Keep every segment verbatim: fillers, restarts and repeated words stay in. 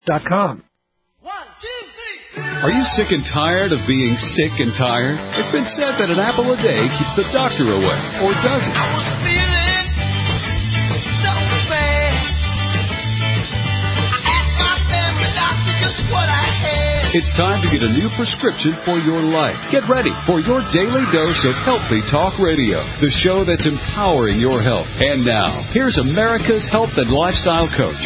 dot com. Are you sick and tired of being sick and tired? It's been said that an apple a day keeps the doctor away, or does it? I was feeling so bad. I asked my family doctor just what I had. It's time to get a new prescription for your life. Get ready for your daily dose of Healthy Talk Radio, the show that's empowering your health. And now, here's America's health and lifestyle coach.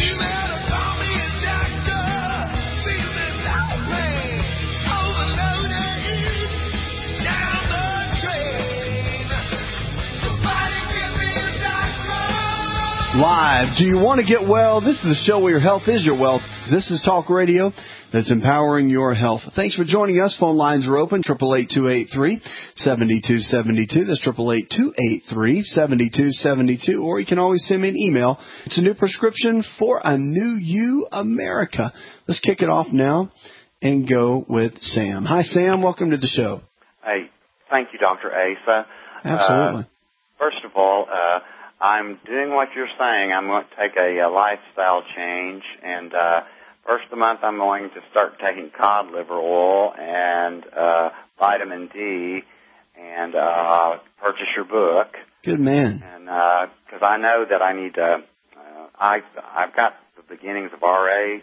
Live. Do you want to get well? This is the show where your health is your wealth. This is Talk Radio that's empowering your health. Thanks for joining us. Phone lines are open. eight eight eight, two eight three, seven two seven two. That's eight eight eight, two eight three, seven two seven two. Or you can always send me an email. It's a new prescription for a new you, America. Let's kick it off now and go with Sam. Hi, Sam. Welcome to the show. Hey, thank you, Doctor Asa. Absolutely. Uh, first of all, uh, I'm doing what you're saying. I'm going to take a, a lifestyle change, and uh, first of the month I'm going to start taking cod liver oil and uh, vitamin D, and uh, purchase your book. Good man. And because uh, I know that I need to, uh, I I've got the beginnings of R H,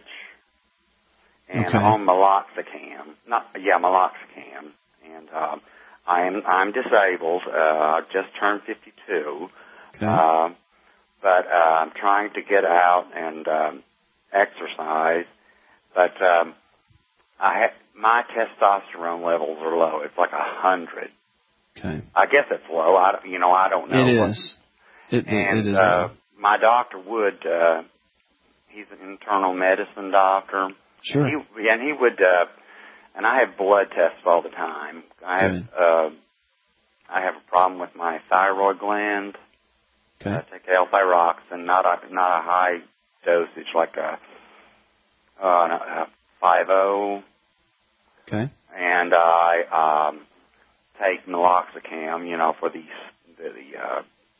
and okay. I'm on meloxicam. Not yeah, meloxicam, and uh, I'm I'm disabled. Uh, I just turned fifty-two. Okay. Uh, but uh, I'm trying to get out and um, exercise. But um, I ha- my testosterone levels are low. It's like a hundred. Okay. I guess it's low. I you know I don't know. It what, is. It, and it is. uh, my doctor would. Uh, he's an internal medicine doctor. Sure. And he, and he would. Uh, and I have blood tests all the time. I have. Uh, I have a problem with my thyroid gland. Okay. I take L-thyroxine, not a not a high dosage like a, uh, a five oh. Okay. And I um, take meloxicam, you know, for the the, the uh,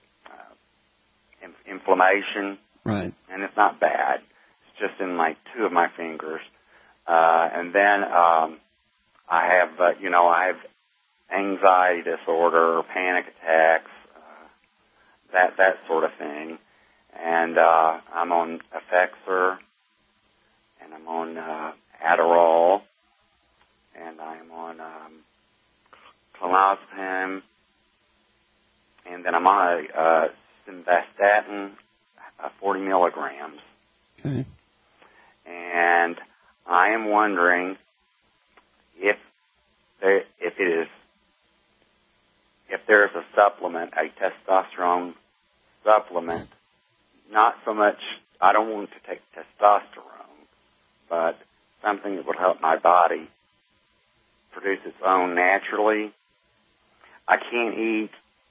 uh, in- inflammation. Right. And it's not bad. It's just in like two of my fingers. Uh, and then um, I have, uh, you know, I have anxiety disorder, panic attacks. That that sort of thing, and uh, I'm on Effexor, and I'm on uh, Adderall, and I'm on um, clonazepam, and then I'm on a uh, simvastatin, uh, forty milligrams. Okay. And I am wondering if there, if it is if there is a supplement, a testosterone supplement, not so much, I don't want to take testosterone, but something that would help my body produce its own naturally. I can't eat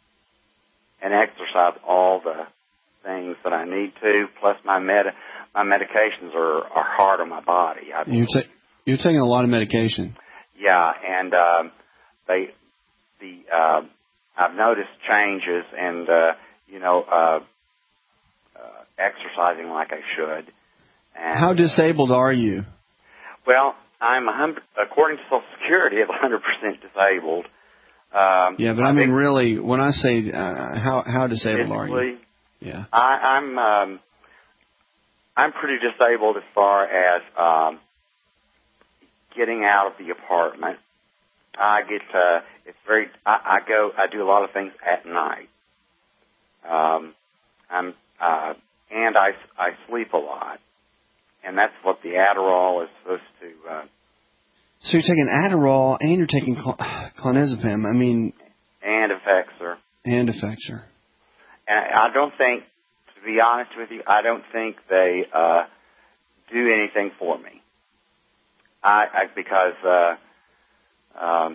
and exercise all the things that I need to, plus my med my medications are, are hard on my body. I you're, ta- you're taking a lot of medication. Yeah, and uh, they, the, uh, I've noticed changes and, uh, you know, uh, uh, exercising like I should. And, How disabled are you? Well, I'm, a hundred, according to Social Security, I'm one hundred percent disabled. Um, yeah, but I, I mean, really, when I say uh, how how disabled are you? Yeah, I, I'm um, I'm pretty disabled as far as um, getting out of the apartment. I get uh, it's very. I, I go. I do a lot of things at night. Um, I'm uh, and I I sleep a lot, and that's what the Adderall is supposed to. Uh, so you're taking Adderall and you're taking cl- clonazepam. I mean, and Effexor. And Effexor. And I don't think, to be honest with you, I don't think they uh, do anything for me. I, I because. Uh, Um,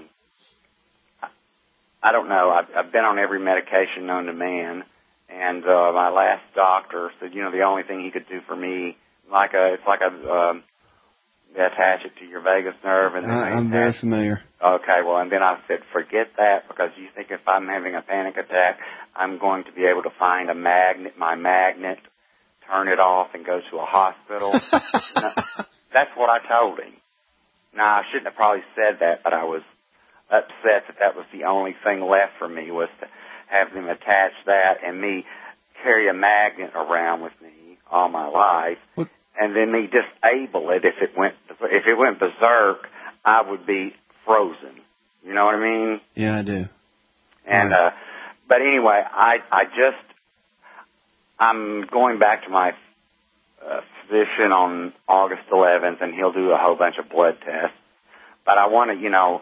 I don't know. I've, I've been on every medication known to man, and uh, my last doctor said, you know, the only thing he could do for me, like a, it's like a, um, they attach it to your vagus nerve, and then I, I'm very familiar. Okay, well, and then I said, forget that, because you think if I'm having a panic attack, I'm going to be able to find a magnet, my magnet, turn it off, and go to a hospital. no, that's what I told him. Now, I shouldn't have probably said that, but I was upset that that was the only thing left for me, was to have them attach that and me carry a magnet around with me all my life, what? and then me disable it if it went if it went berserk. I would be frozen. You know what I mean? Yeah, I do. And right. uh, but anyway, I I just I'm going back to my uh, physician on August eleventh, and he'll do a whole bunch of blood tests. But I want to, you know.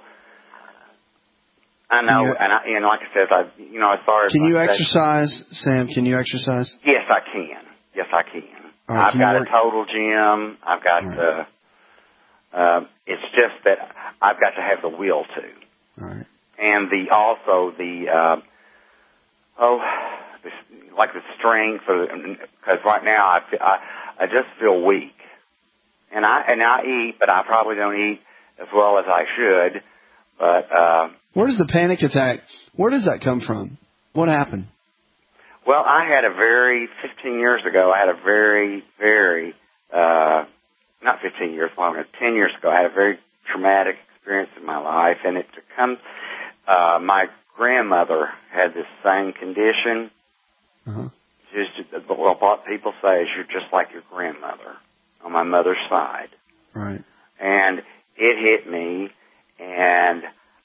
I know, you, and I, and like I said, I, you know, as far as can you exercise, Sam? Can you exercise? Yes, I can. Yes, I can. Right, I've can got work? a total gym. I've got. Right. Uh, uh, it's just that I've got to have the will to. All right. And the also the uh, oh, the, like the strength, because right now I, feel, I I just feel weak, and I and I eat, but I probably don't eat as well as I should. But uh, where does the panic attack? Where does that come from? What happened? Well, I had a very fifteen years ago. I had a very very uh, not fifteen years longer, ten years ago. I had a very traumatic experience in my life, and it comes. Uh, my grandmother had this same condition. Uh-huh. Just, well, what people say is you're just like your grandmother on my mother's side. Right. And it hit me, and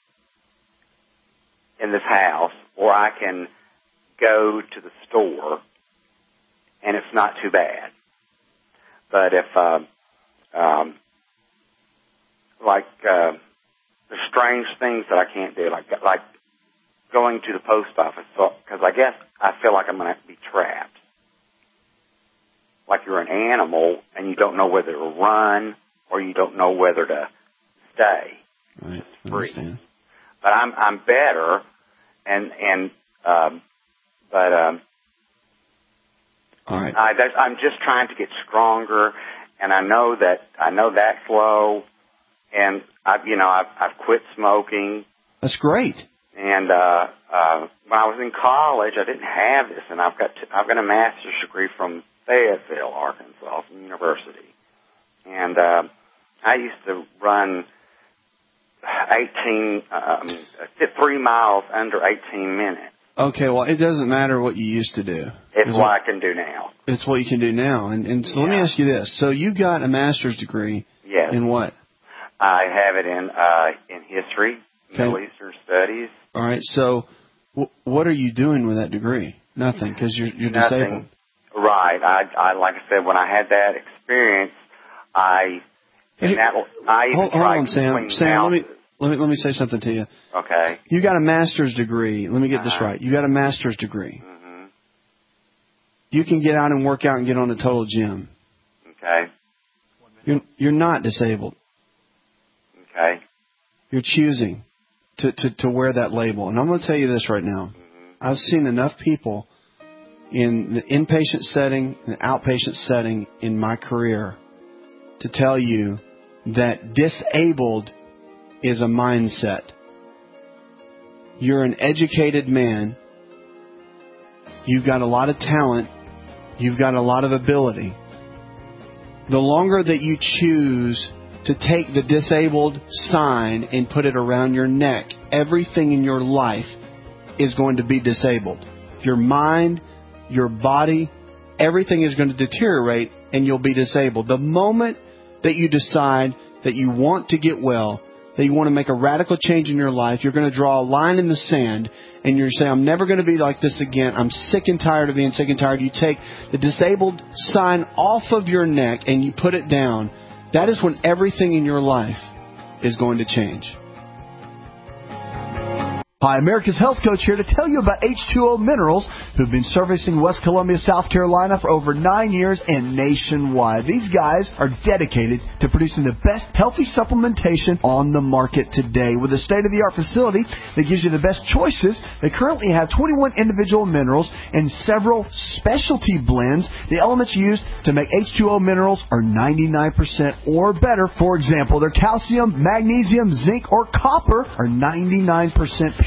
in this house, or I can go to the store, and it's not too bad. But if, uh, um, like, uh, the strange things that I can't do, like like going to the post office, because I guess I feel like I'm going to be trapped. Like you're an animal, and you don't know whether to run or you don't know whether to stay. Right. It's free. Understand. But I'm I'm better, and and um, but um, all right. I, I'm just trying to get stronger, and I know that I know that's low. And I've, you know, I've, I've quit smoking. That's great. And uh, uh, when I was in college, I didn't have this, and I've got to, I've got a master's degree from Fayetteville, Arkansas, from university. And uh, I used to run eighteen, uh, I mean, three miles under eighteen minutes. Okay, well, it doesn't matter what you used to do. It's what, what I can do now. It's what you can do now. And, and so yeah. let me ask you this: so you got a master's degree yes. in what? I have it in uh, in history, okay. Middle Eastern studies. All right. So, w- what are you doing with that degree? Nothing, because you're you're Nothing. disabled. Right. I, I like I said, when I had that experience, I Hey, that I even hold, hold tried on, Sam. between Sam, let me houses. let me let me say something to you. Okay. You got a master's degree. Let me get Uh-huh. this right. You got a master's degree. Mm-hmm. You can get out and work out and get on the total gym. Okay. You're you're not disabled. Okay. You're choosing to, to, to wear that label. And I'm going to tell you this right now. Mm-hmm. I've seen enough people in the inpatient setting, the outpatient setting in my career to tell you that disabled is a mindset. You're an educated man. You've got a lot of talent. You've got a lot of ability. The longer that you choose to take the disabled sign and put it around your neck, everything in your life is going to be disabled. Your mind, your body, everything is going to deteriorate and you'll be disabled. The moment that you decide that you want to get well, that you want to make a radical change in your life, you're going to draw a line in the sand and you're saying, I'm never going to be like this again. I'm sick and tired of being sick and tired. You take the disabled sign off of your neck and you put it down. That is when everything in your life is going to change. Hi, America's Health Coach here to tell you about H two O Minerals, who've been servicing West Columbia, South Carolina for over nine years and nationwide. These guys are dedicated to producing the best healthy supplementation on the market today. With a state-of-the-art facility that gives you the best choices, they currently have twenty-one individual minerals and several specialty blends. The elements used to make H two O Minerals are ninety-nine percent or better. For example, their calcium, magnesium, zinc, or copper are ninety-nine percent pure.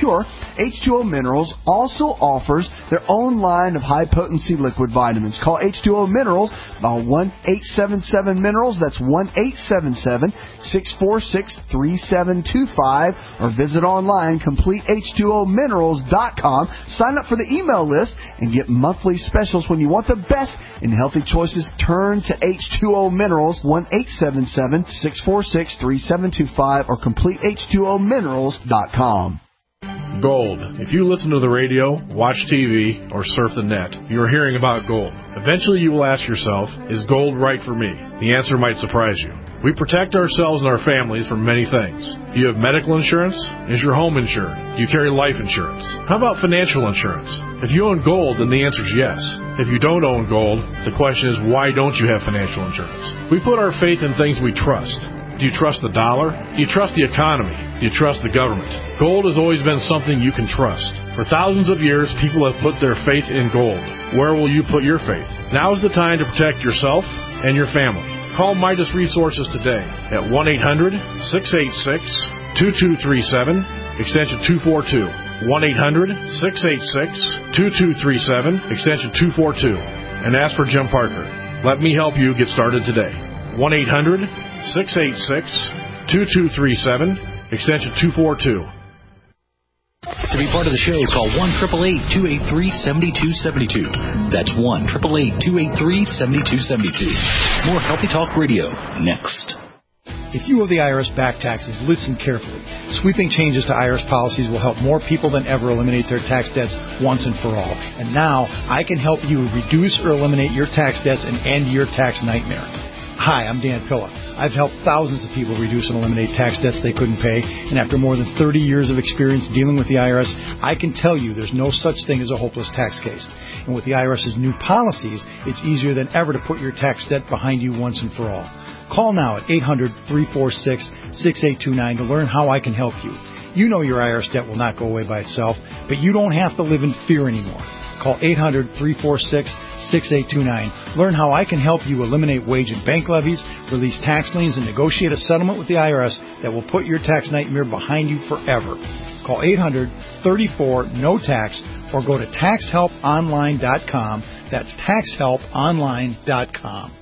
pure, H two O Minerals also offers their own line of high-potency liquid vitamins. Call H two O Minerals by one eight seven seven Minerals. That's one eight seven seven, six four six, three seven two five. Or visit online, complete H two O minerals dot com. Sign up for the email list and get monthly specials. When you want the best in healthy choices, turn to H two O Minerals, one eight seven seven, six four six, three seven two five, or complete H two O minerals dot com. Gold. If you listen to the radio, watch T V, or surf the net, you are hearing about gold. Eventually you will ask yourself, is gold right for me? The answer might surprise you. We protect ourselves and our families from many things. Do you have medical insurance? Is your home insured? Do you carry life insurance? How about financial insurance? If you own gold, then the answer is yes. If you don't own gold, the question is, why don't you have financial insurance? We put our faith in things we trust. Do you trust the dollar? Do you trust the economy? Do you trust the government? Gold has always been something you can trust. For thousands of years, people have put their faith in gold. Where will you put your faith? Now is the time to protect yourself and your family. Call Midas Resources today at one eight hundred, six eight six, two two three seven, extension two four two. one eight hundred, six eight six, two two three seven, extension two four two. And ask for Jim Parker. Let me help you get started today. one eight hundred, six eight six, two two three seven, extension two four two. To be part of the show, call one eight eight eight, two eight three, seven two seven two. That's one eight eight eight, two eight three, seven two seven two. More Healthy Talk Radio next. If you owe the I R S back taxes, listen carefully. Sweeping changes to I R S policies will help more people than ever eliminate their tax debts once and for all. And now, I can help you reduce or eliminate your tax debts and end your tax nightmare. Hi, I'm Dan Pilla. I've helped thousands of people reduce and eliminate tax debts they couldn't pay, and after more than thirty years of experience dealing with the I R S, I can tell you there's no such thing as a hopeless tax case. And with the I R S's new policies, it's easier than ever to put your tax debt behind you once and for all. Call now at eight hundred, three four six, six eight two nine to learn how I can help you. You know your I R S debt will not go away by itself, but you don't have to live in fear anymore. Call eight hundred, three four six, six eight two nine. Learn how I can help you eliminate wage and bank levies, release tax liens, and negotiate a settlement with the I R S that will put your tax nightmare behind you forever. Call eight hundred, three four, N O tax or go to tax help online dot com. That's tax help online dot com.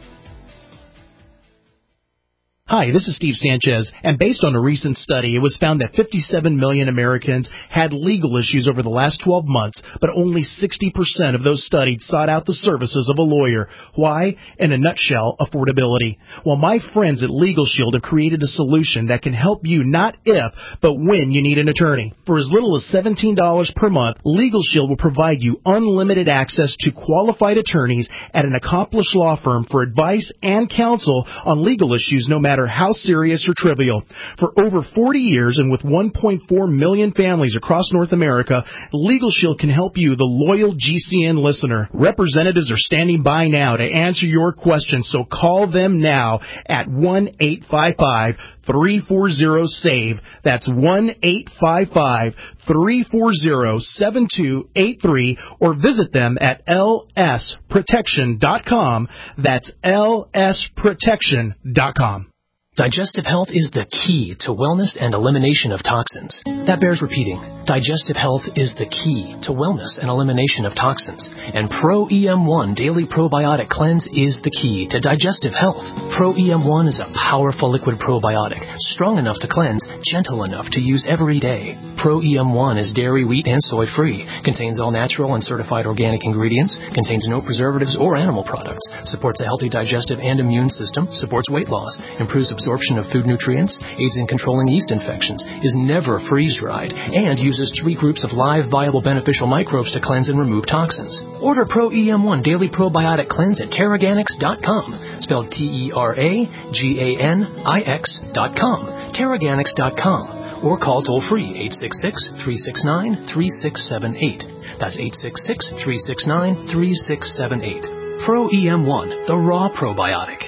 Hi, this is Steve Sanchez, and based on a recent study, it was found that fifty-seven million Americans had legal issues over the last twelve months, but only sixty percent of those studied sought out the services of a lawyer. Why? In a nutshell, affordability. Well, my friends at Legal Shield have created a solution that can help you not if, but when you need an attorney. For as little as seventeen dollars per month, Legal Shield will provide you unlimited access to qualified attorneys at an accomplished law firm for advice and counsel on legal issues, no matter how serious or trivial. For over forty years and with one point four million families across North America, Legal Shield can help you, the loyal G C N listener. Representatives are standing by now to answer your questions, so call them now at one eight five five, three four zero, S A V E. That's one eight five five, three four zero, seven two eight three, or visit them at L S protection dot com. That's L S protection dot com. Digestive health is the key to wellness and elimination of toxins. That bears repeating. Digestive health is the key to wellness and elimination of toxins. And Pro E M one Daily Probiotic Cleanse is the key to digestive health. Pro E M one is a powerful liquid probiotic, strong enough to cleanse, gentle enough to use every day. Pro E M one is dairy, wheat, and soy free, contains all natural and certified organic ingredients, contains no preservatives or animal products, supports a healthy digestive and immune system, supports weight loss, improves absorption of food nutrients, aids in controlling yeast infections, is never freeze-dried, and uses three groups of live, viable, beneficial microbes to cleanse and remove toxins. Order Pro E M one Daily Probiotic Cleanse at Teraganix dot com, spelled T E R A G A N I X dot com, Teraganix dot com, or call toll-free eight six six, three six nine, three six seven eight. That's eight six six, three six nine, three six seven eight. Pro E M one, the raw probiotic.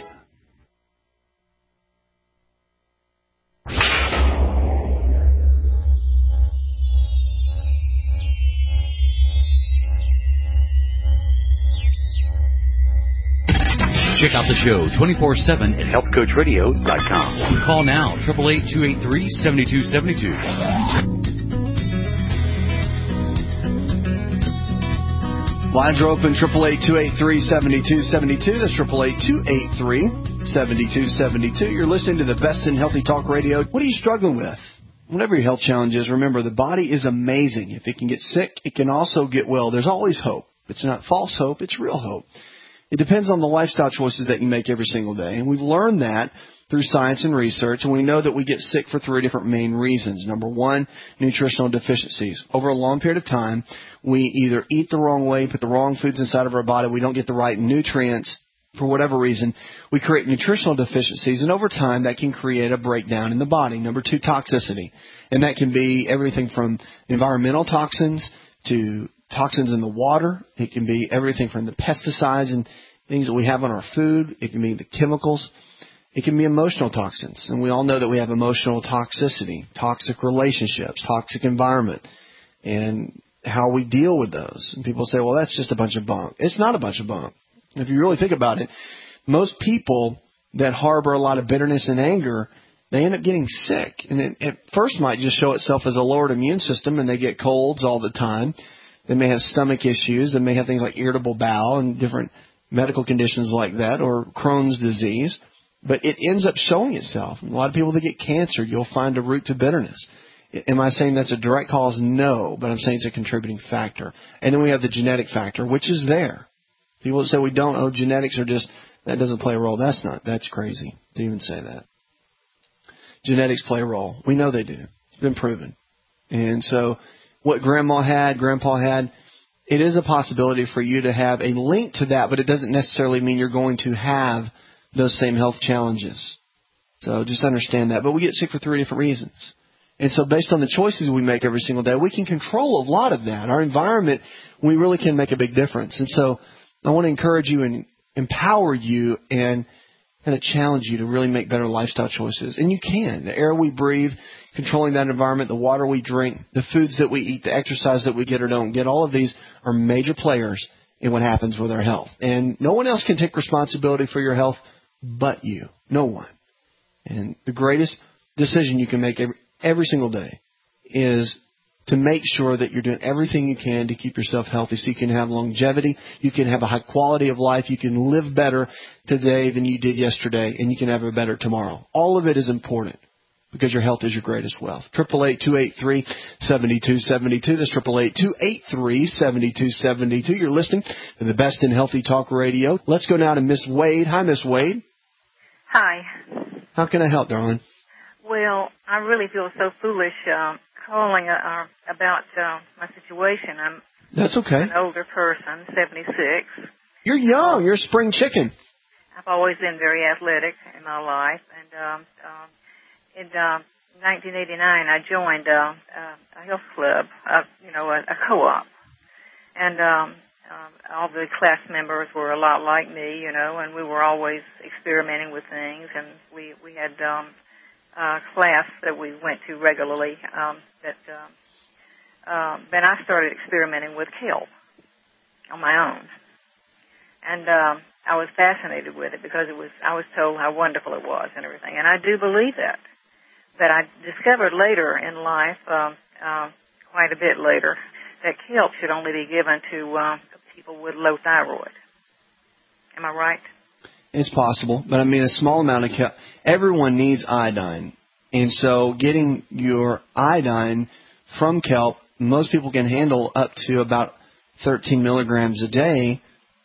Check out the show twenty-four seven at health coach radio dot com. Call now, eight eight eight, two eight three, seven two seven two. Lines are open, eight eight eight, two eight three, seven two seven two. That's eight eight eight, two eight three, seven two seven two. You're listening to the Best in Healthy Talk Radio. What are you struggling with? Whatever your health challenge is, remember, the body is amazing. If it can get sick, it can also get well. There's always hope. It's not false hope. It's real hope. It depends on the lifestyle choices that you make every single day. And we've learned that through science and research, and we know that we get sick for three different main reasons. Number one, nutritional deficiencies. Over a long period of time, we either eat the wrong way, put the wrong foods inside of our body, we don't get the right nutrients for whatever reason. We create nutritional deficiencies, and over time, that can create a breakdown in the body. Number two, toxicity. And that can be everything from environmental toxins to toxins in the water. It can be everything from the pesticides and things that we have on our food. It can be the chemicals. It can be emotional toxins, and we all know that we have emotional toxicity, toxic relationships, toxic environment, and how we deal with those. And people say, well, that's just a bunch of bunk. It's not a bunch of bunk. If you really think about it, most people that harbor a lot of bitterness and anger, they end up getting sick. And it at first might just show itself as a lowered immune system, and they get colds all the time. They may have stomach issues. They may have things like irritable bowel and different medical conditions like that, or Crohn's disease. But it ends up showing itself. A lot of people that get cancer, you'll find a root to bitterness. Am I saying that's a direct cause? No, but I'm saying it's a contributing factor. And then we have the genetic factor, which is there. People that say we don't, oh, genetics are just, that doesn't play a role. That's not, that's crazy to even say that. Genetics play a role. We know they do. It's been proven. And so what grandma had, grandpa had, it is a possibility for you to have a link to that, but it doesn't necessarily mean you're going to have those same health challenges. So just understand that. But we get sick for three different reasons. And so based on the choices we make every single day, we can control a lot of that. Our environment, we really can make a big difference. And so I want to encourage you and empower you and kind of challenge you to really make better lifestyle choices. And you can. The air we breathe, controlling that environment, the water we drink, the foods that we eat, the exercise that we get or don't get, all of these are major players in what happens with our health. And no one else can take responsibility for your health but you. No one. And the greatest decision you can make every, every single day is to make sure that you're doing everything you can to keep yourself healthy so you can have longevity, you can have a high quality of life, you can live better today than you did yesterday, and you can have a better tomorrow. All of it is important because your health is your greatest wealth. eight eight eight, two eight three, seven two seven two. That's eight eight eight, two eight three, seven two seven two. You're listening to the Best in Healthy Talk Radio. Let's go now to Miss Wade. Hi, Miss Wade. Hi. How can I help, darling? Well, I really feel so foolish uh, calling uh, about uh, my situation. I'm That's okay. an older person, seventy-six. You're young. You're a spring chicken. I've always been very athletic in my life. And um, um, in uh, nineteen eighty-nine, I joined uh, uh, a health club, uh, you know, a, a co-op. And um, um, all the class members were a lot like me, you know, and we were always experimenting with things. And we, we had um, a class that we went to regularly um, that um, uh, then I started experimenting with kelp on my own. And um, I was fascinated with it because it was I was told how wonderful it was and everything. And I do believe that. But I discovered later in life, um, uh, quite a bit later, that kelp should only be given to uh, people with low thyroid. Am I right? It's possible, but I mean a small amount of kelp. Everyone needs iodine. And so getting your iodine from kelp, most people can handle up to about thirteen milligrams a day,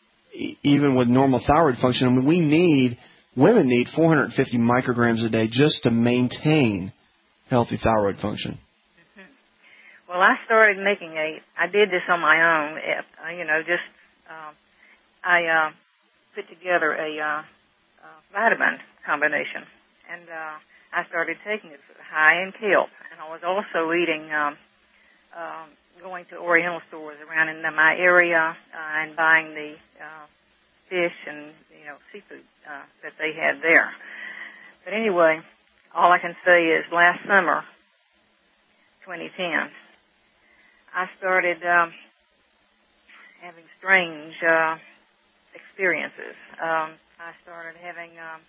even with normal thyroid function. I mean, we need, women need four hundred fifty micrograms a day just to maintain healthy thyroid function. Mm-hmm. Well, I started making a, I did this on my own, uh, you know, just, uh, I uh, put together a uh, uh, vitamin combination, and uh, I started taking it high in kelp, and I was also eating, um, uh, going to Oriental stores around in my area uh, and buying the uh, fish and, you know, seafood uh, that they had there. But anyway, all I can say is last summer, twenty ten, I started um, having strange uh, experiences. Um, I started having um,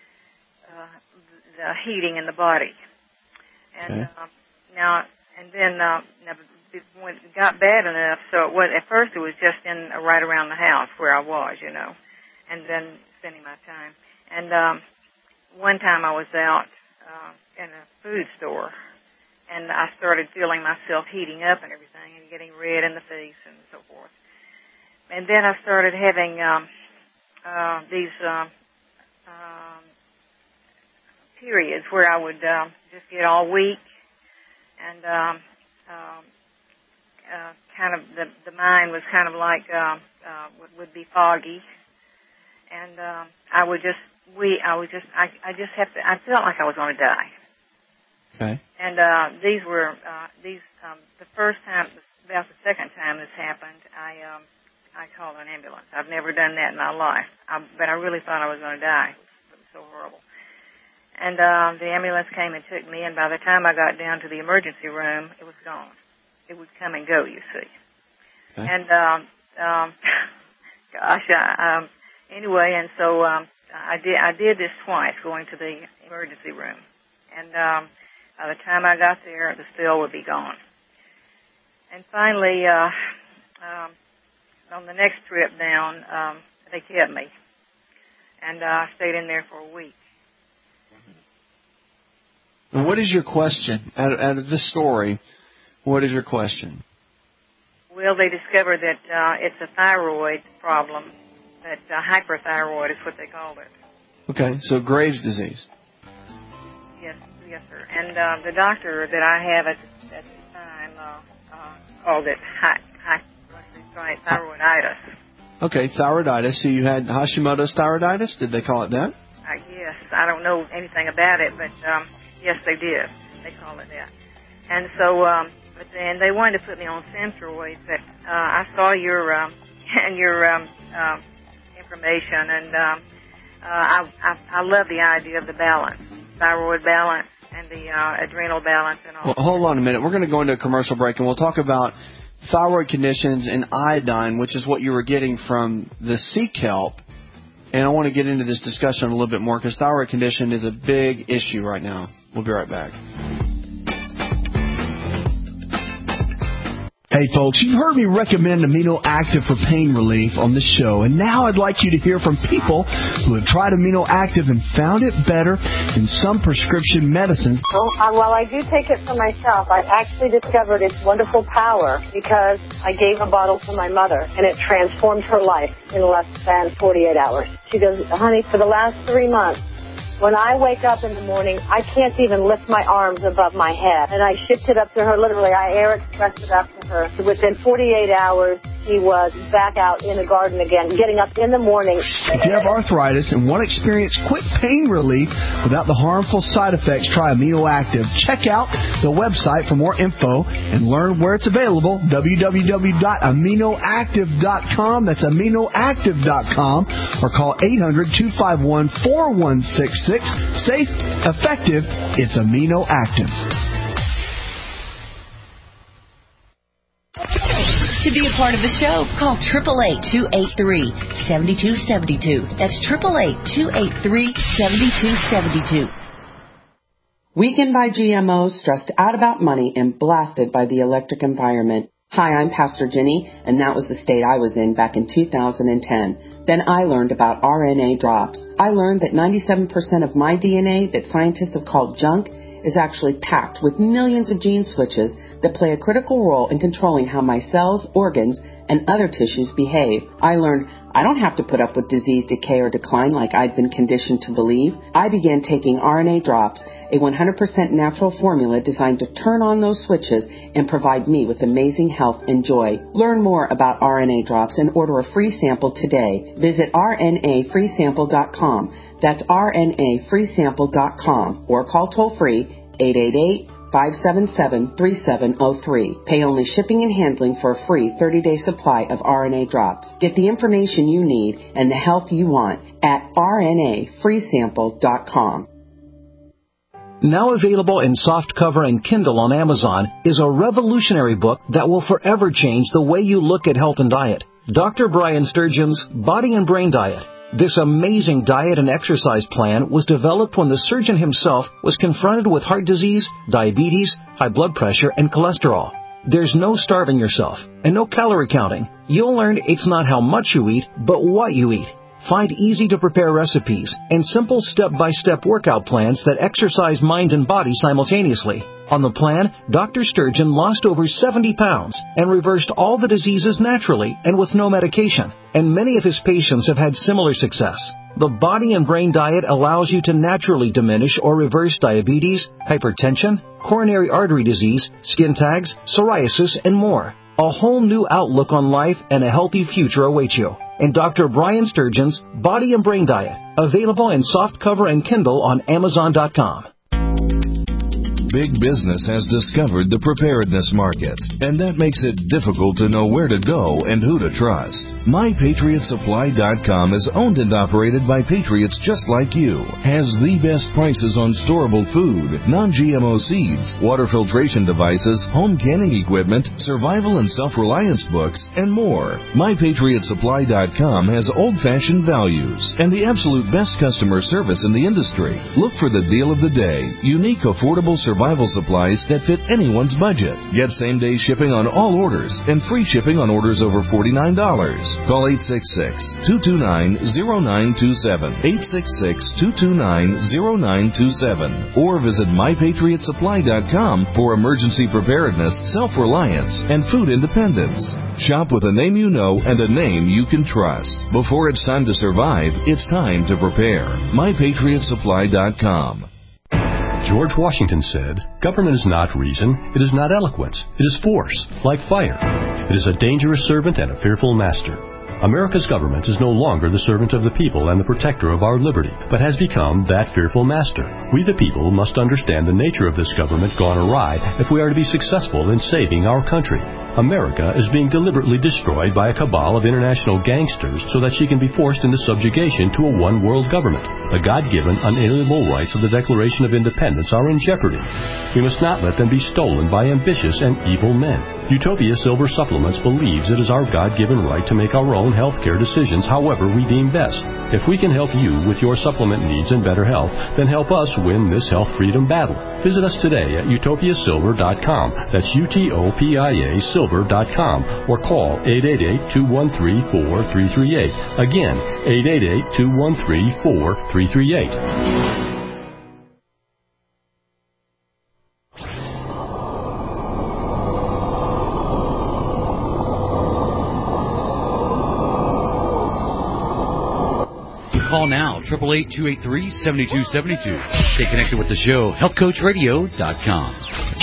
uh, the heating in the body. And okay. uh, now, and then uh, now it, when it got bad enough, so it was, at first it was just in uh, right around the house where I was, you know, and then spending my time. And um, one time I was out uh, in a food store, and I started feeling myself heating up and everything and getting red in the face and so forth. And then I started having um, uh, these uh, um, periods where I would uh, just get all weak and um, um, uh, kind of the, the mind was kind of like uh, uh, would, would be foggy, and uh, I would just we I would just I, I just have to I felt like I was going to die. Okay. And uh, these were uh, these um, the first time, about the second time this happened, I um, I called an ambulance. I've never done that in my life, I, but I really thought I was going to die. It was so horrible. And uh, the ambulance came and took me, and by the time I got down to the emergency room, it was gone. It would come and go, you see. Okay. And um, um, gosh, I, um, anyway, and so um, I did I did this twice, going to the emergency room, and um, by the time I got there, the spill would be gone. And finally, uh, um, on the next trip down, um, they kept me, and uh, I stayed in there for a week. And what is your question out of, out of this story? What is your question? Well, they discovered that uh, it's a thyroid problem, that uh, hyperthyroid is what they called it. Okay, so Graves' disease. Yes, yes, sir. And uh, the doctor that I have at, at the time uh, uh, called it high, high, right, thyroiditis. Okay, thyroiditis. So you had Hashimoto's thyroiditis? Did they call it that? I guess. I don't know anything about it, but um, yes, they did. They call it that. And so, um, but then they wanted to put me on Synthroid, but uh, I saw your um, your um, uh, information, and um, uh, I, I I love the idea of the balance, thyroid balance, and the uh, adrenal balance, and all. Well, hold on a minute. We're going to go into a commercial break, and we'll talk about thyroid conditions and iodine, which is what you were getting from the sea kelp. And I want to get into this discussion a little bit more because thyroid condition is a big issue right now. We'll be right back. Hey folks, you've heard me recommend Amino Active for pain relief on this show, and now I'd like you to hear from people who have tried Amino Active and found it better than some prescription medicines. Well, uh, while I do take it for myself, I actually discovered its wonderful power because I gave a bottle to my mother, and it transformed her life in less than forty-eight hours. She goes, honey, for the last three months, when I wake up in the morning, I can't even lift my arms above my head. And I shipped it up to her, literally. I air expressed it up to her. So within forty-eight hours, she was back out in the garden again, getting up in the morning. If you have arthritis and want to experience quick pain relief without the harmful side effects, try Amino Active. Check out the website for more info and learn where it's available, w w w dot amino active dot com. That's amino active dot com. Or call eight hundred, two five one, four one six six. Safe, effective, it's Amino Active. To be a part of the show, call eight eight eight, two eight three, seven two seven two. That's eight eight eight, two eight three, seven two seven two. Weakened by G M Os, stressed out about money, and blasted by the electric environment. Hi, I'm Pastor Jenny, and that was the state I was in back in two thousand ten. Then I learned about R N A drops. I learned that ninety-seven percent of my D N A that scientists have called junk is actually packed with millions of gene switches that play a critical role in controlling how my cells, organs, and other tissues behave. I learned I don't have to put up with disease, decay, or decline like I'd been conditioned to believe. I began taking R N A drops, a one hundred percent natural formula designed to turn on those switches and provide me with amazing health and joy. Learn more about R N A drops and order a free sample today. Visit R N A free sample dot com. That's R N A free sample dot com or call toll free eight eight eight, five seven seven, three seven zero three. Pay only shipping and handling for a free thirty-day supply of R N A drops. Get the information you need and the health you want at R N A free sample dot com. Now available in softcover and Kindle on Amazon is a revolutionary book that will forever change the way you look at health and diet. Doctor Brian Sturgeon's Body and Brain Diet. This amazing diet and exercise plan was developed when the surgeon himself was confronted with heart disease, diabetes, high blood pressure, and cholesterol. There's no starving yourself and no calorie counting. You'll learn it's not how much you eat, but what you eat. Find easy-to-prepare recipes and simple step-by-step workout plans that exercise mind and body simultaneously. On the plan, Doctor Sturgeon lost over seventy pounds and reversed all the diseases naturally and with no medication. And many of his patients have had similar success. The Body and Brain Diet allows you to naturally diminish or reverse diabetes, hypertension, coronary artery disease, skin tags, psoriasis, and more. A whole new outlook on life and a healthy future awaits you. And Doctor Brian Sturgeon's Body and Brain Diet, available in softcover and Kindle on Amazon dot com. Big business has discovered the preparedness market, and that makes it difficult to know where to go and who to trust. My Patriot Supply dot com is owned and operated by patriots just like you, has the best prices on storable food, non-G M O seeds, water filtration devices, home canning equipment, survival and self-reliance books, and more. My Patriot Supply dot com has old-fashioned values and the absolute best customer service in the industry. Look for the deal of the day, unique, affordable survival Survival supplies that fit anyone's budget. Get same-day shipping on all orders and free shipping on orders over forty-nine dollars. Call eight six six, two two nine, zero nine two seven, eight six six, two two nine, zero nine two seven, or visit My Patriot Supply dot com for emergency preparedness, self-reliance, and food independence. Shop with a name you know and a name you can trust. Before it's time to survive, it's time to prepare. My Patriot Supply dot com. George Washington said, "Government is not reason, it is not eloquence, it is force, like fire. It is a dangerous servant and a fearful master." America's government is no longer the servant of the people and the protector of our liberty, but has become that fearful master. We the people must understand the nature of this government gone awry if we are to be successful in saving our country. America is being deliberately destroyed by a cabal of international gangsters so that she can be forced into subjugation to a one-world government. The God-given, unalienable rights of the Declaration of Independence are in jeopardy. We must not let them be stolen by ambitious and evil men. Utopia Silver Supplements believes it is our God-given right to make our own health care decisions however we deem best. If we can help you with your supplement needs and better health, then help us win this health freedom battle. Visit us today at utopia silver dot com. That's U T O P I A silver dot com, or call eight eight eight, two one three, four three three eight. Again, eight eight eight, two one three, four three three eight. Call now, eight eight eight, two eight three, seven two seven two. Stay connected with the show, health coach radio dot com.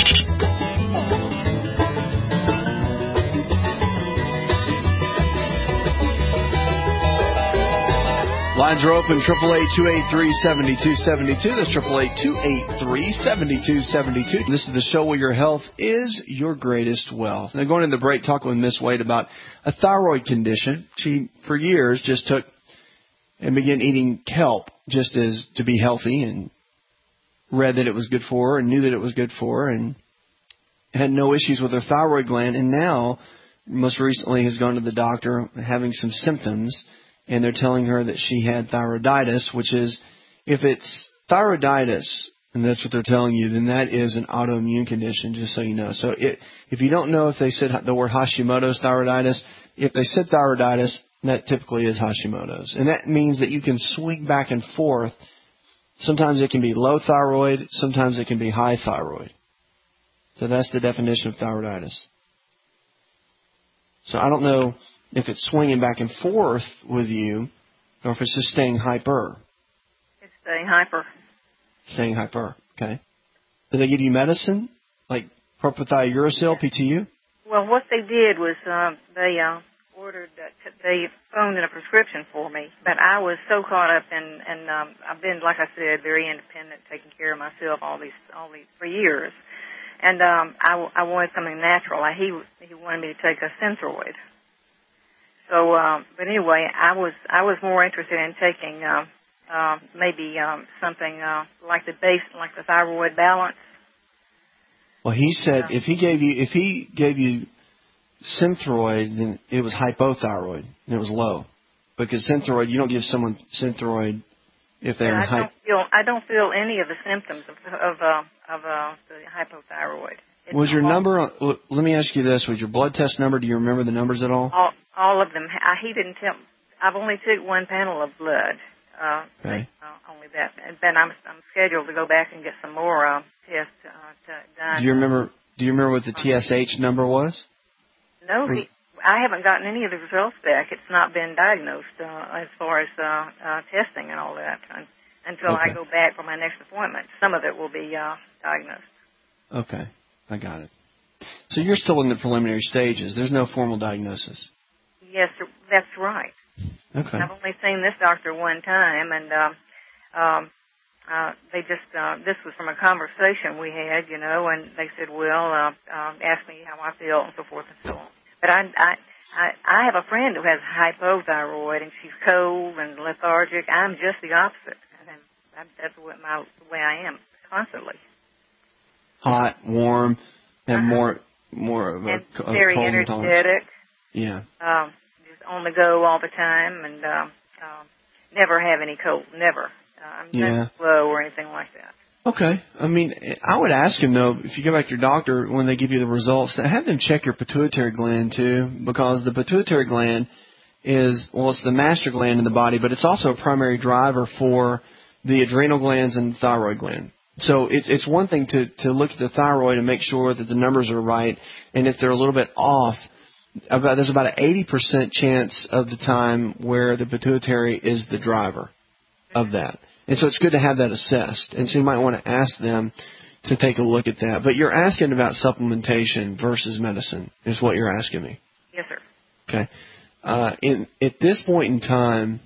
Lines are open, eight eight eight, two eight three, seven two seven two. That's eight eight eight, two eight three, seven two seven two. This is the show where your health is your greatest wealth. Now, going into the break, talking with Miss Wade about a thyroid condition. She, for years, just took and began eating kelp just as to be healthy, and read that it was good for her and knew that it was good for her, and had no issues with her thyroid gland. And now, most recently, has gone to the doctor having some symptoms, and they're telling her that she had thyroiditis, which is, if it's thyroiditis, and that's what they're telling you, then that is an autoimmune condition, just so you know. So it, if you don't know if they said the word Hashimoto's thyroiditis, if they said thyroiditis, that typically is Hashimoto's. And that means that you can swing back and forth. Sometimes it can be low thyroid, sometimes it can be high thyroid. So that's the definition of thyroiditis. So I don't know if it's swinging back and forth with you, or if it's just staying hyper. It's staying hyper. Staying hyper, okay. Did they give you medicine, like propylthiouracil, P T U? Well, what they did was uh, they uh, ordered, uh, they phoned in a prescription for me, but I was so caught up in, and um, I've been, like I said, very independent, taking care of myself all these, all these for years, and um, I, I wanted something natural. I, he he wanted me to take a Synthroid. So, um, but anyway, I was I was more interested in taking uh, uh, maybe um, something uh, like the base, like the thyroid balance. Well, he said if he gave you if he gave you Synthroid, then it was hypothyroid and it was low, because Synthroid, you don't give someone Synthroid if they're yeah, I hype. don't feel I don't feel any of the symptoms of of uh, of uh, the hypothyroid. It's Was your all, number, on, let me ask you this, was your blood test number, do you remember the numbers at all? all, all of them. I, he didn't tell. I've only took one panel of blood. Uh, Okay. uh, only that. And then I'm I'm scheduled to go back and get some more uh, tests uh, to, done. Do you remember, do you remember what the T S H number was? No, he, I haven't gotten any of the results back. It's not been diagnosed uh, as far as uh, uh, testing and all that un until Okay. I go back for my next appointment. Some of it will be uh, diagnosed. Okay, I got it. So you're still in the preliminary stages. There's no formal diagnosis. Yes, sir, that's right. Okay. I've only seen this doctor one time, and um, um, uh, they just, uh, this was from a conversation we had, you know, and they said, well, uh, uh, ask me how I feel and so forth and so on. But I, I, I, I have a friend who has hypothyroid, and she's cold and lethargic. I'm just the opposite. And I'm, that's what my, the way I am constantly. Hot, warm, and more more of a, And a very cold intolerance. energetic. Yeah. Um, just on the go all the time, and um, um, never have any cold. Never. Uh, I'm Yeah. not slow or anything like that. Okay. I mean, I would ask him, though, if you go back to your doctor when they give you the results, to have them check your pituitary gland, too, because the pituitary gland is, well, it's the master gland in the body, but it's also a primary driver for the adrenal glands and thyroid gland. So it's it's one thing to, to look at the thyroid and make sure that the numbers are right, and if they're a little bit off, about there's about an eighty percent chance of the time where the pituitary is the driver of that. And so it's good to have that assessed. And so you might want to ask them to take a look at that. But you're asking about supplementation versus medicine is what you're asking me. Yes, sir. Okay. Uh, in, at this point in time,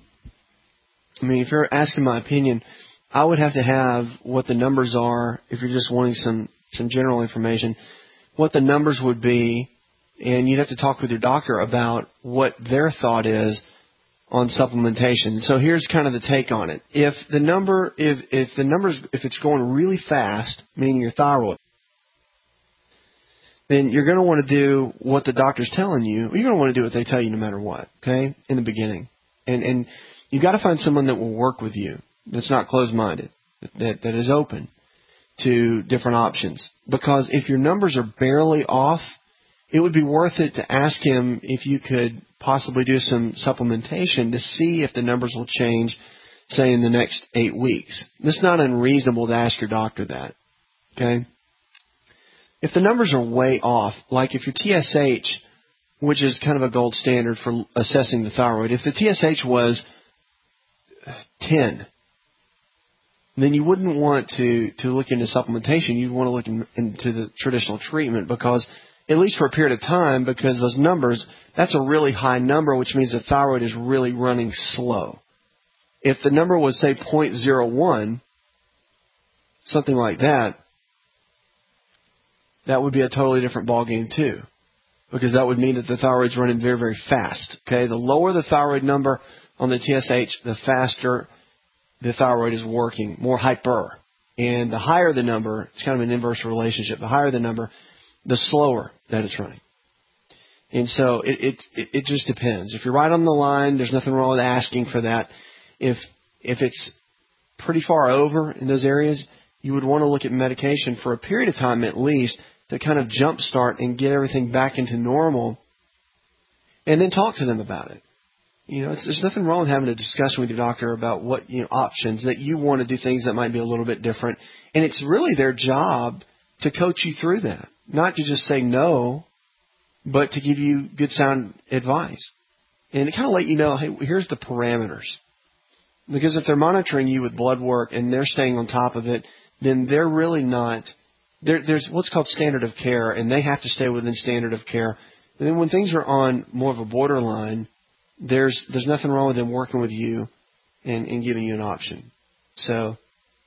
I mean, if you're asking my opinion, I would have to have what the numbers are, if you're just wanting some, some general information, what the numbers would be, and you'd have to talk with your doctor about what their thought is on supplementation. So here's kind of the take on it. If the number, if, if the numbers, if it's going really fast, meaning your thyroid, then you're going to want to do what the doctor's telling you. You're going to want to do what they tell you no matter what, okay, in the beginning. And, and you've got to find someone that will work with you, that's not closed-minded, that, that is open to different options. Because if your numbers are barely off, it would be worth it to ask him if you could possibly do some supplementation to see if the numbers will change, say, in the next eight weeks. It's not unreasonable to ask your doctor that, okay? If the numbers are way off, like if your T S H, which is kind of a gold standard for assessing the thyroid, if the T S H was ten, then you wouldn't want to, to look into supplementation. You'd want to look in, into the traditional treatment because, at least for a period of time, because those numbers, that's a really high number, which means the thyroid is really running slow. If the number was, say, zero point zero one, something like that, that would be a totally different ballgame too, because that would mean that the thyroid's running very, very fast. Okay, the lower the thyroid number on the T S H, the faster the thyroid is working, more hyper. And the higher the number, it's kind of an inverse relationship. The higher the number, the slower that it's running. And so it, it it it just depends. If you're right on the line, there's nothing wrong with asking for that. If if it's pretty far over in those areas, you would want to look at medication for a period of time at least to kind of jumpstart and get everything back into normal, and then talk to them about it. You know, it's, there's nothing wrong with having a discussion with your doctor about what, you know, options, that you want to do things that might be a little bit different. And it's really their job to coach you through that, not to just say no, but to give you good sound advice. And to kind of let you know, hey, here's the parameters. Because if they're monitoring you with blood work and they're staying on top of it, then they're really not, there, there's what's called standard of care, and they have to stay within standard of care. And then when things are on more of a borderline, there's there's nothing wrong with them working with you and, and giving you an option. So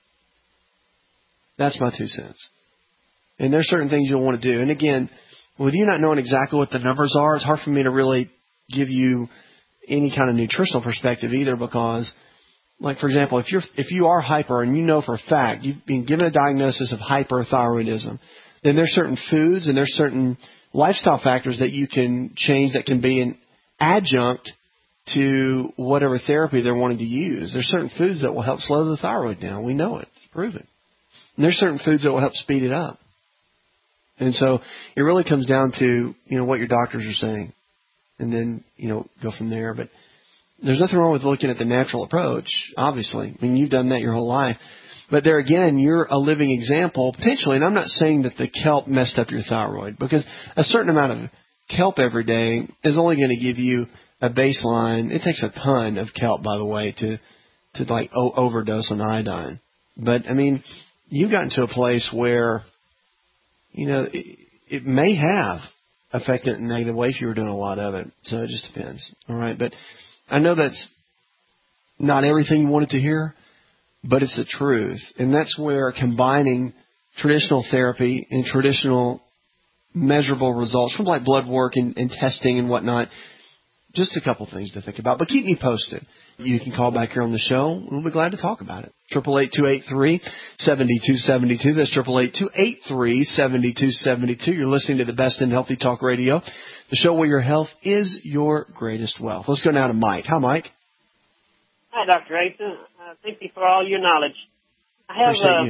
that's my two cents. And there's certain things you'll want to do. And again, with you not knowing exactly what the numbers are, it's hard for me to really give you any kind of nutritional perspective either, because, like, for example, if you're if you are hyper and you know for a fact you've been given a diagnosis of hyperthyroidism, then there's certain foods and there's certain lifestyle factors that you can change that can be an adjunct to whatever therapy they're wanting to use. There's certain foods that will help slow the thyroid down. We know it. It's proven. And there's certain foods that will help speed it up. And so it really comes down to, you know, what your doctors are saying, and then, you know, go from there. But there's nothing wrong with looking at the natural approach, obviously. I mean, you've done that your whole life. But there again, you're a living example, potentially, and I'm not saying that the kelp messed up your thyroid, because a certain amount of kelp every day is only going to give you a baseline. It takes a ton of kelp, by the way, to, to like o- overdose on iodine. But, I mean, you've gotten to a place where, you know, it, it may have affected it in a negative way if you were doing a lot of it. So it just depends. All right. But I know that's not everything you wanted to hear, but it's the truth. And that's where combining traditional therapy and traditional measurable results from like blood work and, and testing and whatnot, just a couple things to think about. But keep me posted. You can call back here on the show. We'll be glad to talk about it. eight eight eight, two eight three, seven two seven two. That's eight eight eight, two eight three, seven two seven two. You're listening to the best in Healthy Talk Radio, the show where your health is your greatest wealth. Let's go now to Mike. Hi, Mike. Hi, Doctor Aitken. Uh, thank you for all your knowledge. I have Appreciate uh, you.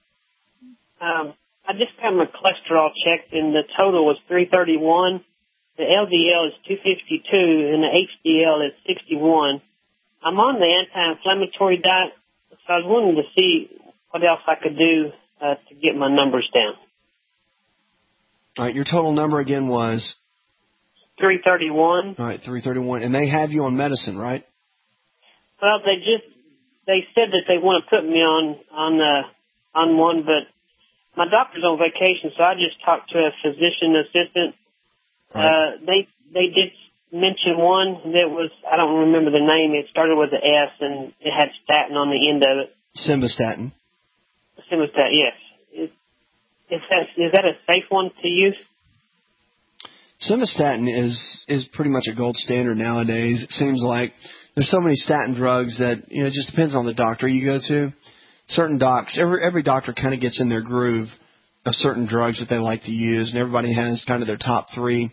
Um, I just had my cholesterol checked, and the total was three thirty-one. The L D L is two fifty-two, and the H D L is sixty-one. I'm on the anti-inflammatory diet, so I was wanting to see what else I could do uh, to get my numbers down. All right, your total number again was? three thirty-one. All right, three thirty-one. And they have you on medicine, right? Well, they just, they said that they want to put me on, on, uh, on one, but my doctor's on vacation, so I just talked to a physician assistant. Right. Uh, they, they did mention one that was, I don't remember the name. It started with an S and it had statin on the end of it. Simvastatin. Simvastatin, yes. Is, is that, is that a safe one to use? Simvastatin is, is pretty much a gold standard nowadays. It seems like there's so many statin drugs that, you know, it just depends on the doctor you go to. Certain docs, every, every doctor kind of gets in their groove of certain drugs that they like to use, and everybody has kind of their top three.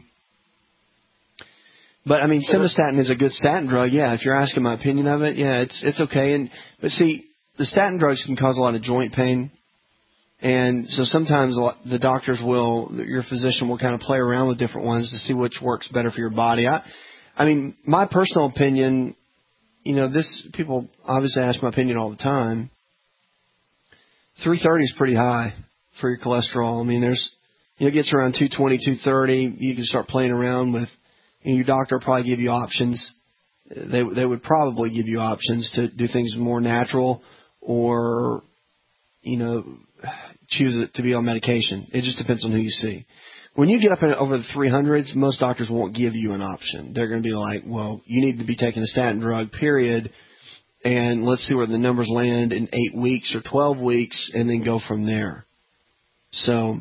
But, I mean, simvastatin is a good statin drug, yeah. If you're asking my opinion of it, yeah, it's it's okay. And But, see, the statin drugs can cause a lot of joint pain. And so sometimes a lot, the doctors will, your physician will kind of play around with different ones to see which works better for your body. I, I mean, my personal opinion, you know, this, people obviously ask my opinion all the time. three thirty is pretty high for your cholesterol. I mean, there's, you know, it gets around two twenty, two thirty. You can start playing around with, you know, your doctor will probably give you options. They, they would probably give you options to do things more natural or, you know, choose it to be on medication. It just depends on who you see. When you get up in over the three hundreds, most doctors won't give you an option. They're going to be like, well, you need to be taking a statin drug, period, and let's see where the numbers land in eight weeks or twelve weeks, and then go from there. So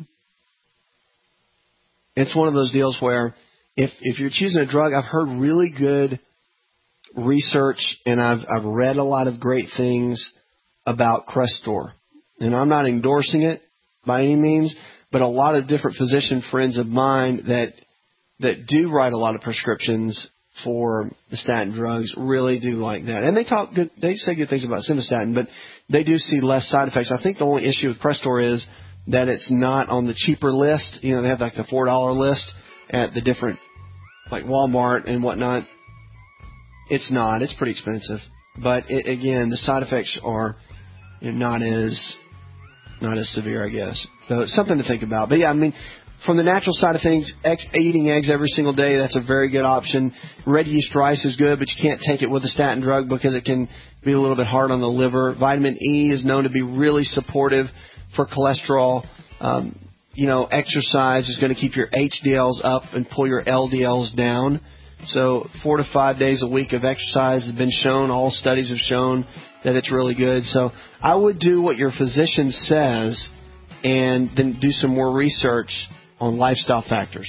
it's one of those deals where if if you're choosing a drug, I've heard really good research, and I've I've read a lot of great things about Crestor. And I'm not endorsing it by any means, but a lot of different physician friends of mine that that do write a lot of prescriptions for the statin drugs really do like that. And they talk good, they say good things about simvastatin, but they do see less side effects. I think the only issue with Crestor is that it's not on the cheaper list. You know, they have like the four dollar list at the different, like Walmart and whatnot. It's not. It's pretty expensive. But it, again, the side effects are, you know, not as not as severe, I guess. So it's something to think about. But yeah, I mean, from the natural side of things, eggs, eating eggs every single day, that's a very good option. Red yeast rice is good, but you can't take it with a statin drug because it can be a little bit hard on the liver. Vitamin E is known to be really supportive for cholesterol. Um, you know, exercise is going to keep your H D Ls up and pull your L D Ls down. So four to five days a week of exercise has been shown. All studies have shown that it's really good. So I would do what your physician says and then do some more research on lifestyle factors.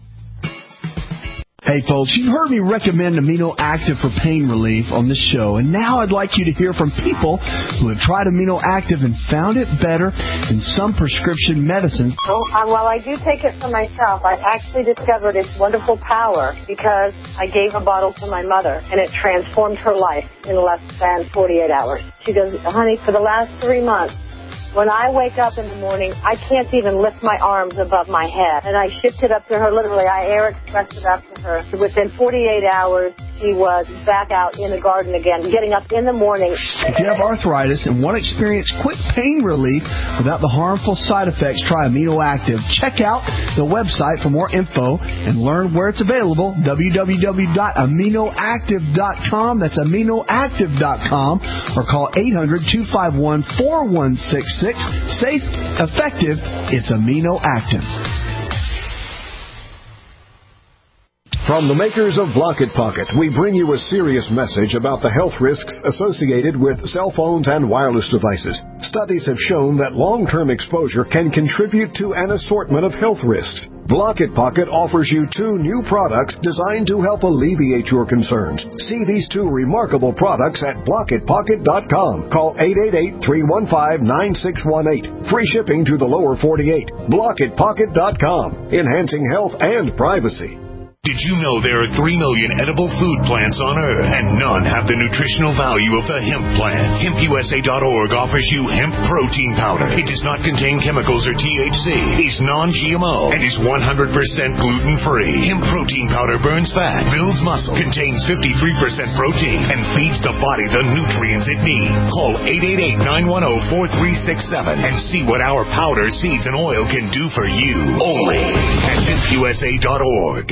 Hey folks, you've heard me recommend Amino Active for pain relief on this show, and now I'd like you to hear from people who have tried Amino Active and found it better than some prescription medicines. Well, uh, while I do take it for myself, I actually discovered its wonderful power because I gave a bottle to my mother, and it transformed her life in less than forty-eight hours. She goes, honey, for the last three months, When I wake up in the morning, I can't even lift my arms above my head. And I shipped it up to her, literally, I air expressed it up to her. Within forty-eight hours, she was back out in the garden again, getting up in the morning. If you have arthritis and want to experience quick pain relief without the harmful side effects, try Amino Active. Check out the website for more info and learn where it's available, w w w dot amino active dot com. That's amino active dot com. Or call eight hundred, two five one, four one six six. Safe, effective, it's Amino Active. From the makers of Block It Pocket, we bring you a serious message about the health risks associated with cell phones and wireless devices. Studies have shown that long-term exposure can contribute to an assortment of health risks. Block It Pocket offers you two new products designed to help alleviate your concerns. See these two remarkable products at block it pocket dot com. Call eight eight eight, three one five, nine six one eight. Free shipping to the lower forty-eight. block it pocket dot com. Enhancing health and privacy. Did you know there are three million edible food plants on Earth, and none have the nutritional value of the hemp plant? hemp u s a dot org offers you hemp protein powder. It does not contain chemicals or T H C, is non G M O, and is one hundred percent gluten-free. Hemp protein powder burns fat, builds muscle, contains fifty-three percent protein, and feeds the body the nutrients it needs. Call eight eight eight, nine one zero, four three six seven and see what our powder, seeds, and oil can do for you. Only at hemp u s a dot org.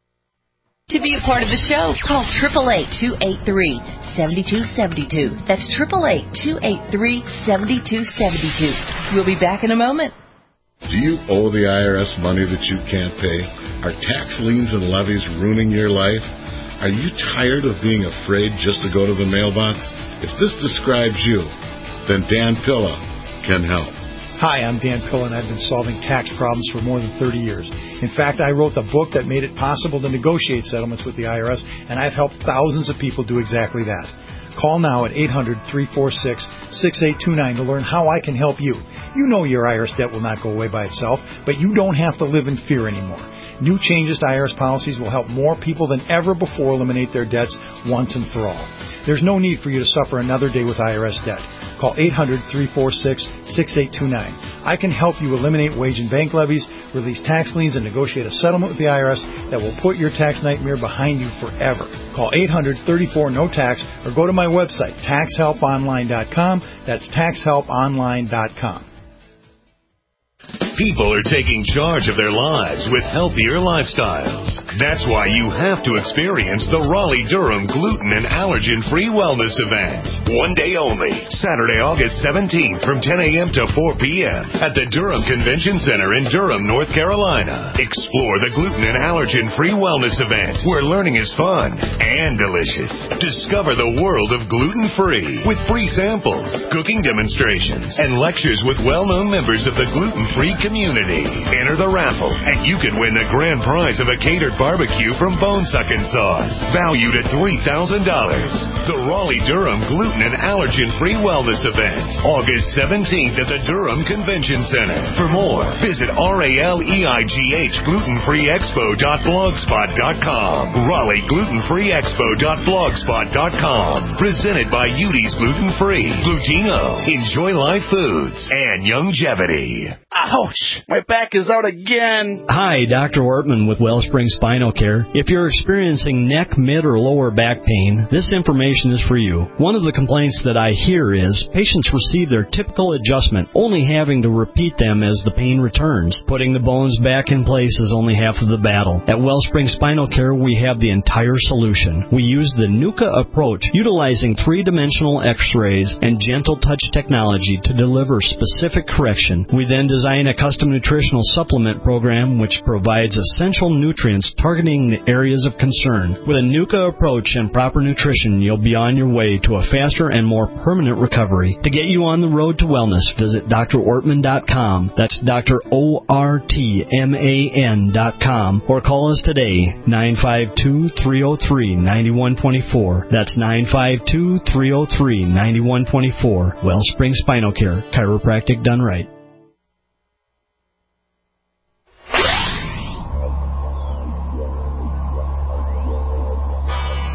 To be a part of the show, call eight eight eight, two eight three, seven two seven two. That's eight eight eight, two eight three, seven two seven two. We'll be back in a moment. Do you owe the I R S money that you can't pay? Are tax liens and levies ruining your life? Are you tired of being afraid just to go to the mailbox? If this describes you, then Dan Pilla can help. Hi, I'm Dan Pilla, and I've been solving tax problems for more than thirty years. In fact, I wrote the book that made it possible to negotiate settlements with the I R S, and I've helped thousands of people do exactly that. Call now at eight hundred, three four six, six eight two nine to learn how I can help you. You know your I R S debt will not go away by itself, but you don't have to live in fear anymore. New changes to I R S policies will help more people than ever before eliminate their debts once and for all. There's no need for you to suffer another day with I R S debt. Call eight hundred, three four six, six eight two nine. I can help you eliminate wage and bank levies, release tax liens, and negotiate a settlement with the I R S that will put your tax nightmare behind you forever. Call eight hundred, three four, no tax or go to my website, tax help online dot com. That's tax help online dot com. People are taking charge of their lives with healthier lifestyles. That's why you have to experience the Raleigh-Durham Gluten and Allergen-Free Wellness Event. One day only, Saturday, August seventeenth from ten a.m. to four p.m. at the Durham Convention Center in Durham, North Carolina. Explore the Gluten and Allergen-Free Wellness Event, where learning is fun and delicious. Discover the world of gluten-free with free samples, cooking demonstrations, and lectures with well-known members of the gluten-free community. Enter the raffle, and you can win the grand prize of a catered barbecue from Bone Suckin' Sauce, valued at three thousand dollars. The Raleigh-Durham Gluten and Allergen-Free Wellness Event, August seventeenth at the Durham Convention Center. For more, visit R A L E I G H gluten free expo dot blogspot dot com. Raleigh gluten free expo dot blogspot dot com. Presented by Udi's Gluten Free, Glutino, Enjoy Life Foods, and Youngevity. Ouch! My back is out again. Hi, Doctor Ortman with Wellspring Spinal Care. If you're experiencing neck, mid, or lower back pain, this information is for you. One of the complaints that I hear is patients receive their typical adjustment, only having to repeat them as the pain returns. Putting the bones back in place is only half of the battle. At Wellspring Spinal Care, we have the entire solution. We use the NUCA approach, utilizing three-dimensional x-rays and gentle touch technology to deliver specific correction. We then design a custom nutritional supplement program which provides essential nutrients targeting the areas of concern. With a NUCA approach and proper nutrition, you'll be on your way to a faster and more permanent recovery. To get you on the road to wellness, visit D R ortman dot com. That's D R O R T M A N dot com. Or call us today, nine five two, three oh three, nine one two four. That's nine five two, three oh three, nine one two four. Wellspring Spinal Care, chiropractic done right.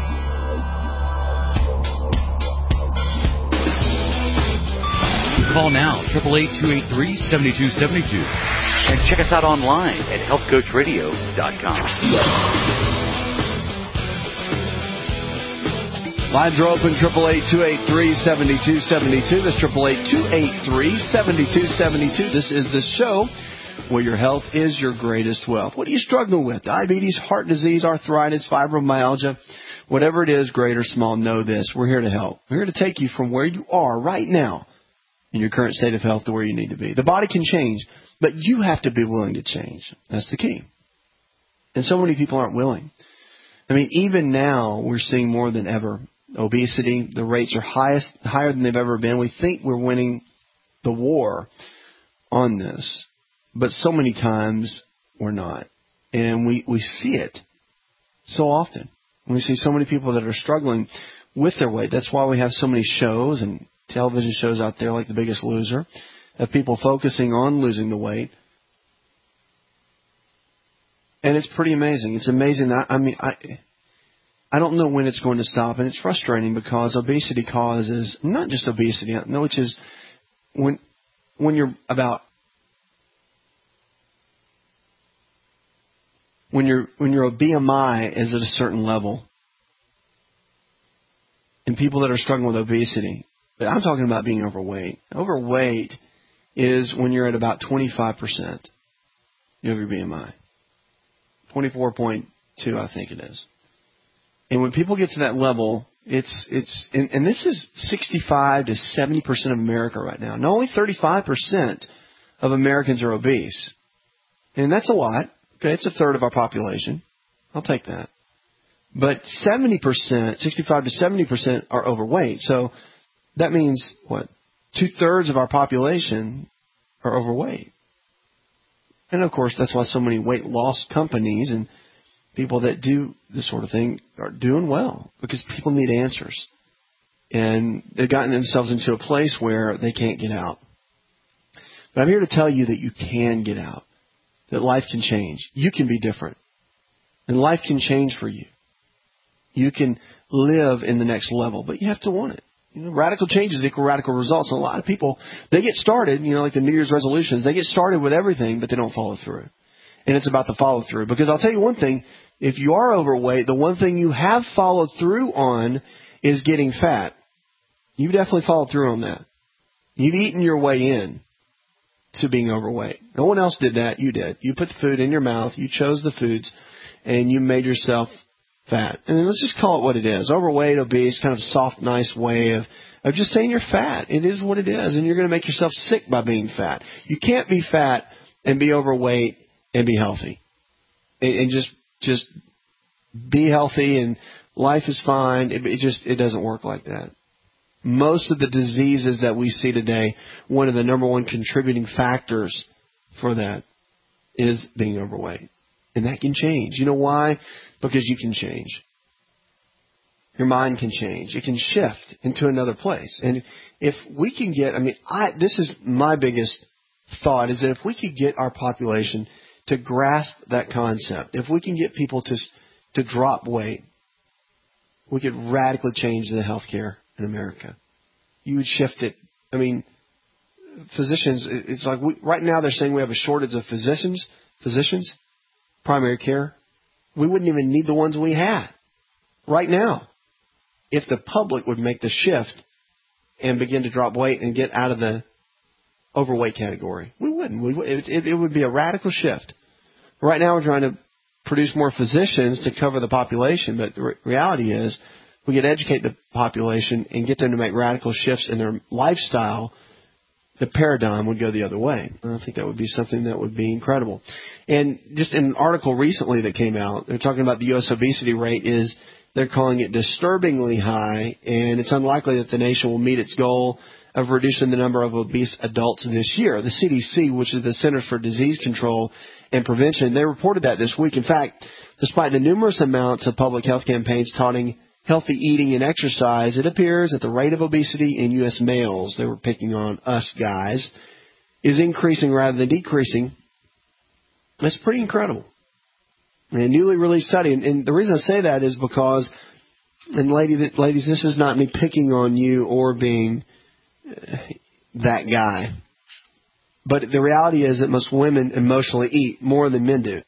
Call Call now, eight eight eight, two eight three, seven two seven two. And check us out online at health coach radio dot com. Lines are open, eight eight eight, two eight three, seven two seven two. That's eight eight eight, two eight three, seven two seven two. This is the show where your health is your greatest wealth. What are you struggling with? Diabetes, heart disease, arthritis, fibromyalgia, whatever it is, great or small, know this. We're here to help. We're here to take you from where you are right now in your current state of health to where you need to be. The body can change, but you have to be willing to change. That's the key. And so many people aren't willing. I mean, even now, we're seeing more than ever obesity. The rates are highest, higher than they've ever been. We think we're winning the war on this, but so many times we're not. And we, we see it so often. We see so many people that are struggling with their weight. That's why we have so many shows and television shows out there like The Biggest Loser of people focusing on losing the weight. And it's pretty amazing. It's amazing. That, I mean, I I don't know when it's going to stop, and it's frustrating because obesity causes, not just obesity, no, which is when when you're about when your when your B M I is at a certain level, and people that are struggling with obesity, but I'm talking about being overweight. Overweight is when you're at about twenty-five percent of your B M I, twenty-four point two, I think it is. And when people get to that level, it's it's and, and this is sixty-five to seventy percent of America right now. Not only thirty-five percent of Americans are obese, and that's a lot. Okay, it's a third of our population. I'll take that. But seventy percent, sixty-five to seventy percent are overweight. So that means what? Two thirds of our population are overweight. And of course, that's why so many weight loss companies and people that do this sort of thing are doing well, because people need answers. And they've gotten themselves into a place where they can't get out. But I'm here to tell you that you can get out, that life can change. You can be different. And life can change for you. You can live in the next level, but you have to want it. You know, radical changes equal radical results. And a lot of people, they get started, you know, like the New Year's resolutions, they get started with everything, but they don't follow through. And it's about the follow through. Because I'll tell you one thing, if you are overweight, the one thing you have followed through on is getting fat. You've definitely followed through on that. You've eaten your way in to being overweight. No one else did that. You did. You put the food in your mouth. You chose the foods, and you made yourself fat. And let's just call it what it is. Overweight, obese, kind of a soft, nice way of, of just saying you're fat. It is what it is, and you're going to make yourself sick by being fat. You can't be fat and be overweight and be healthy. And, and just just be healthy and life is fine. It, it just it doesn't work like that. Most of the diseases that we see today, one of the number one contributing factors for that is being overweight. And that can change. You know why? Because you can change. Your mind can change. It can shift into another place. And if we can get, I mean, I this is my biggest thought, is that if we could get our population to grasp that concept, if we can get people to to drop weight, we could radically change the healthcare in America. You would shift it. I mean, physicians, it's like we, right now they're saying we have a shortage of physicians, physicians, primary care. We wouldn't even need the ones we had right now if the public would make the shift and begin to drop weight and get out of the overweight category. We wouldn't. We, it, it, it would be a radical shift. Right now we're trying to produce more physicians to cover the population, but the re- reality is we could educate the population and get them to make radical shifts in their lifestyle. The paradigm would go the other way. I think that would be something that would be incredible. And just in an article recently that came out, they're talking about the U S obesity rate is, they're calling it disturbingly high, and it's unlikely that the nation will meet its goal of reducing the number of obese adults this year. The C D C, which is the Centers for Disease Control and Prevention, they reported that this week. In fact, despite the numerous amounts of public health campaigns touting healthy eating and exercise, it appears that the rate of obesity in U S males, they were picking on us guys, is increasing rather than decreasing. That's pretty incredible. A newly released study, and, and the reason I say that is because, and lady, ladies, this is not me picking on you or being, that guy. But the reality is that most women emotionally eat more than men do.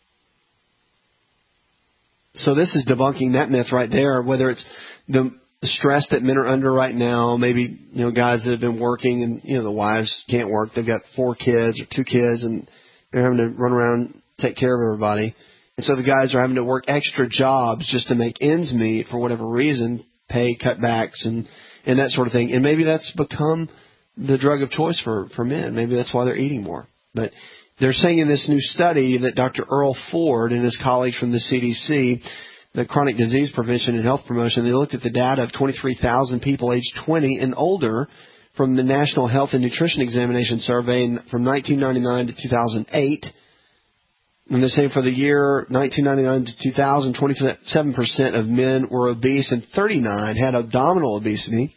So this is debunking that myth right there, whether it's the stress that men are under right now, maybe, you know, guys that have been working and, you know, the wives can't work. They've got four kids or two kids and they're having to run around, take care of everybody. And so the guys are having to work extra jobs just to make ends meet for whatever reason, pay cutbacks and, and that sort of thing. And maybe that's become the drug of choice for, for men. Maybe that's why they're eating more. But they're saying in this new study that Doctor Earl Ford and his colleagues from the C D C, the Chronic Disease Prevention and Health Promotion, they looked at the data of twenty-three thousand people aged twenty and older from the National Health and Nutrition Examination Survey from nineteen ninety-nine to two thousand eight. And they're saying for the year nineteen ninety-nine to two thousand, twenty-seven percent of men were obese and thirty-nine had abdominal obesity,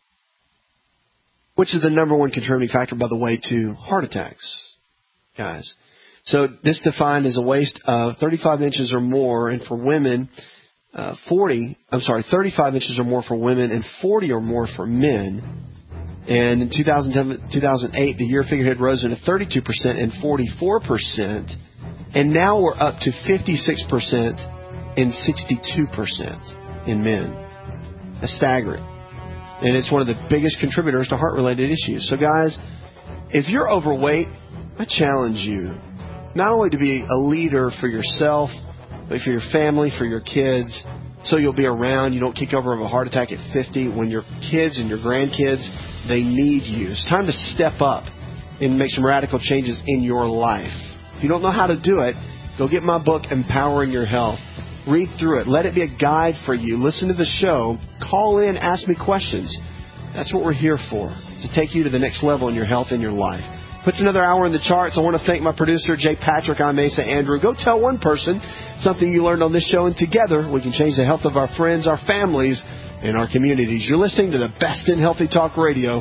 which is the number one contributing factor, by the way, to heart attacks, guys. So this defined as a waist of thirty-five inches or more, and for women, uh, forty, I'm sorry, thirty-five inches or more for women and forty or more for men. And in two thousand seven, two thousand eight, the year figure had risen to thirty-two percent and forty-four percent. And now we're up to fifty-six percent and sixty-two percent in men. That's staggering. And it's one of the biggest contributors to heart-related issues. So, guys, if you're overweight, I challenge you not only to be a leader for yourself, but for your family, for your kids, so you'll be around. You don't kick over of a heart attack at fifty when your kids and your grandkids, they need you. It's time to step up and make some radical changes in your life. If you don't know how to do it, go get my book, Empowering Your Health. Read through it. Let it be a guide for you. Listen to the show. Call in. Ask me questions. That's what we're here for, to take you to the next level in your health and your life. Puts another hour in the charts. I want to thank my producer, Jay Patrick. I'm Asa Andrew. Go tell one person something you learned on this show, and together we can change the health of our friends, our families, and our communities. You're listening to the best in Healthy Talk Radio.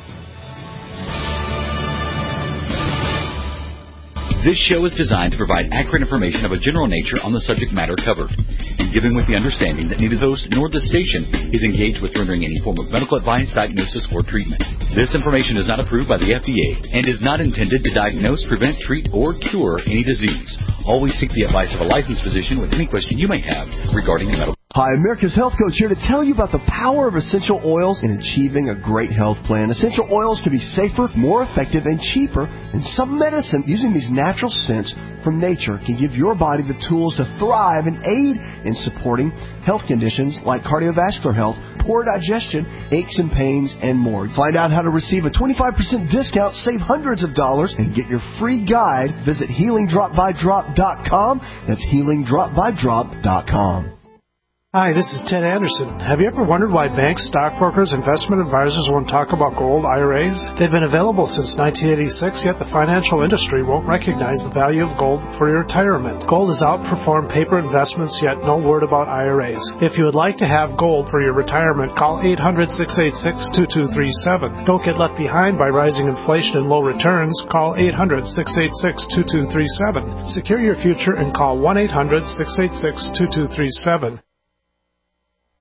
This show is designed to provide accurate information of a general nature on the subject matter covered, and given with the understanding that neither the host nor the station is engaged with rendering any form of medical advice, diagnosis, or treatment. This information is not approved by the F D A and is not intended to diagnose, prevent, treat, or cure any disease. Always seek the advice of a licensed physician with any question you may have regarding a medical. Hi, America's Health Coach here to tell you about the power of essential oils in achieving a great health plan. Essential oils can be safer, more effective, and cheaper than some medicine. Using these natural scents from nature can give your body the tools to thrive and aid in supporting health conditions like cardiovascular health, poor digestion, aches and pains, and more. Find out how to receive a twenty-five percent discount, save hundreds of dollars, and get your free guide. Visit healing drop by drop dot com. That's healing drop by drop dot com. Hi, this is Ted Anderson. Have you ever wondered why banks, stockbrokers, investment advisors won't talk about gold I R As? They've been available since nineteen eighty-six, yet the financial industry won't recognize the value of gold for your retirement. Gold has outperformed paper investments, yet no word about I R As. If you would like to have gold for your retirement, call eight hundred, six eight six, two two three seven. Don't get left behind by rising inflation and low returns. Call eight hundred, six eight six, two two three seven. Secure your future and call one eight hundred, six eight six, two two three seven.